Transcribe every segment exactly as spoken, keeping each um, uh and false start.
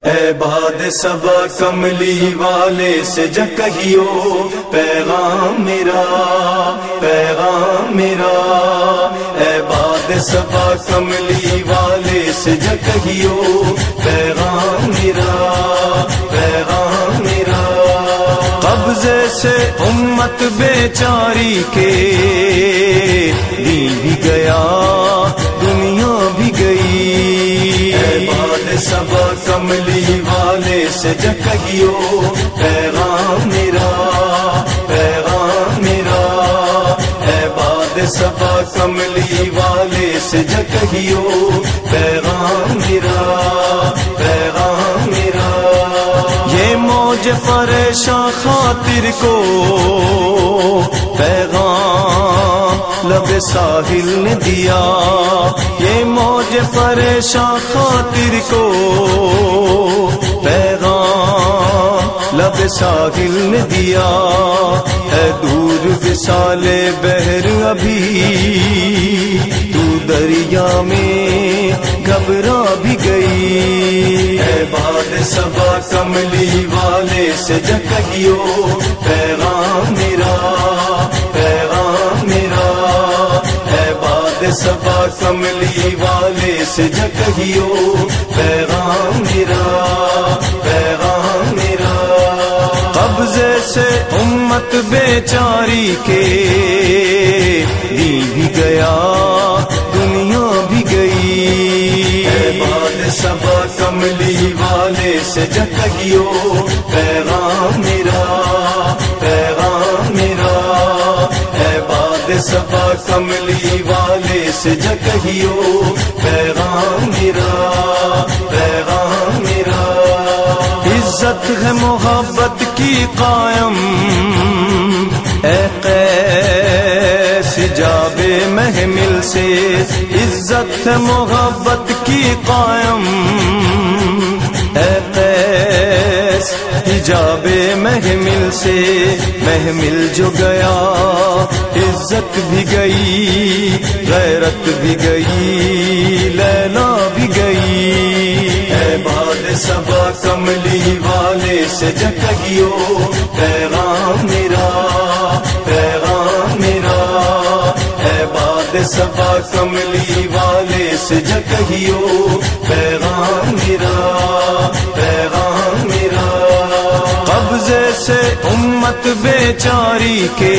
اے باد صبا کملی والے سے جا کہیو پیغام میرا، پیغام میرا، اے باد صبا کملی والے سے جا کہیو پیغام میرا، پیغام میرا۔ قبضے سے امت بیچاری کے دین بھی گیا دنیا بھی گئی، اے باد صبا کملی والے سے جا کہیو پیغام میرا، پیغام میرا، اے باد صبا کملی والے سے جا کہیو پیغام میرا، پیغام میرا۔ یہ موج پریشاں خاطر کو پیغام لب ساحل نے دیا، یہ موج پریشاں خاطر کو پیغام لب ساحل نے دیا، اے دور وصال بحر ابھی تو دریا میں گھبرا بھی گئی، اے باد صبا کملی والے سے جا کہیو پیغام میرا، پیغام میرا، اے باد صبا کملی والے سے جا کہیو پیغام میرا، پیغام میرا۔ قبضے سے امت بیچاری کے دین بھی گیا دنیا بھی گئی، اے باد صبا کملی والے سے جا کہیو پیغام میرا، پیغام میرا، اے باد صبا کملی والے سے جا کہیو پیغام میرا، پیغام میرا۔ عزت ہے محبت کی قائم اے قیس حجاب محمل سے، عزت ہے محبت کی قائم اے قیس حجاب محمل سے، محمل جو گیا عزت بھی گئی غیرت بھی گئی لیلا بھی گئی، اے باد صبا کملی والے سے جا کہیو پیغام میرا، پیغام میرا، اے باد صبا کملی والے سے جا کہیو پیغام میرا، پیغام میرا۔ قبضے سے امت بیچاری کے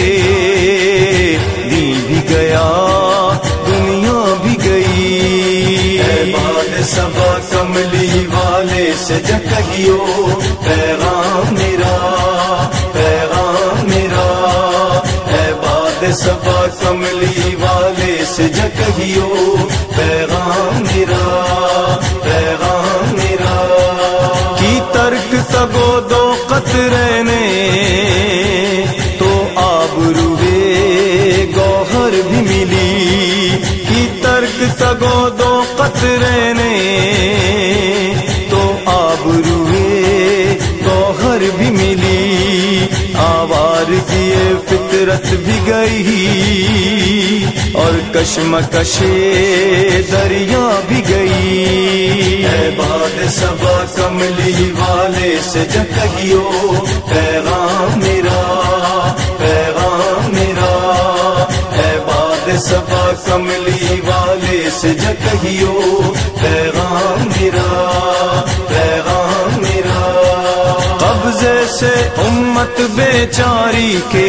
دین بھی گیا دنیا بھی گئی، اے باد صبا کملی والے سے جا کہیو پیغام میرا، پیغام میرا، اے باد صبا کملی والے سے جا کہیو پیغام میرا، پیغام میرا۔ کی ترک تگو دو قطرے نے تو آبروئے گوہر بھی ملی، کی ترک تگو دو قطرے نے تو آبروئے گوہر بھی ملی، آوار کیے فطرت بھی گئی اور کشمکش دریا بھی گئی، اے باد صبا کملی والے سے جا کہیو پیغام میرا، پیغام میرا، اے باد صبا کملی والے سے جا کہیو پیغام میرا، پیغام میرا۔ قبضے سے امت بیچاری کے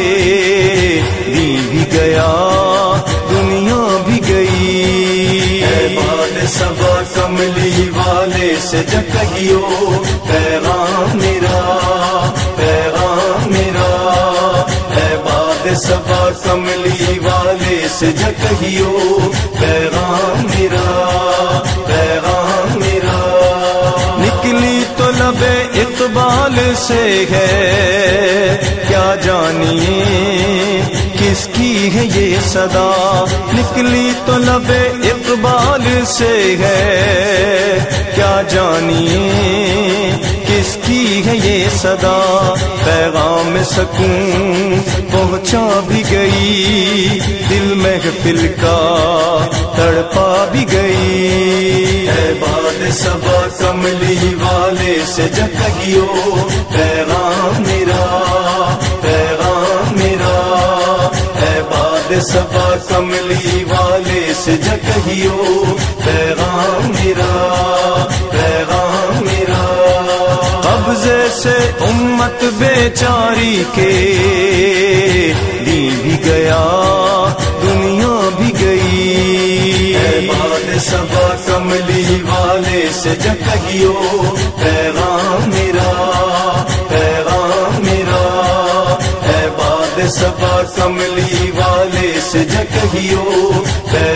دین بھی گیا دنیا بھی گئی، اے باد صبا کملی والے سے جا کہیو پیغام میرا، پیغام میرا، اے باد صبا کملی والے سے جا کہیو پیغام میرا، پیغام میرا۔ نکلی تو لب اقبال سے ہے کیا جانیے کس کی ہے یہ صدا، نکلی تو لب اقبال سے ہے کیا جانیے کس کی ہے یہ صدا، پیغام سکون پہنچا بھی گئی دل محفل کا تڑپا بھی گئی، اے باد صبا کملی والے سے جا کہیو پیغام میرا پیغام میرا اے باد صبا کملی والے سے جا کہیو پیغام میرا پیغام میرا قبضے سے امت بیچاری کے دین بھی گیا دنیا بھی گئی اے باد صبا کملی والے سے جا کہیو پیغام میرا پیغام میرا اے باد صبا کملی والے سے جا کہیو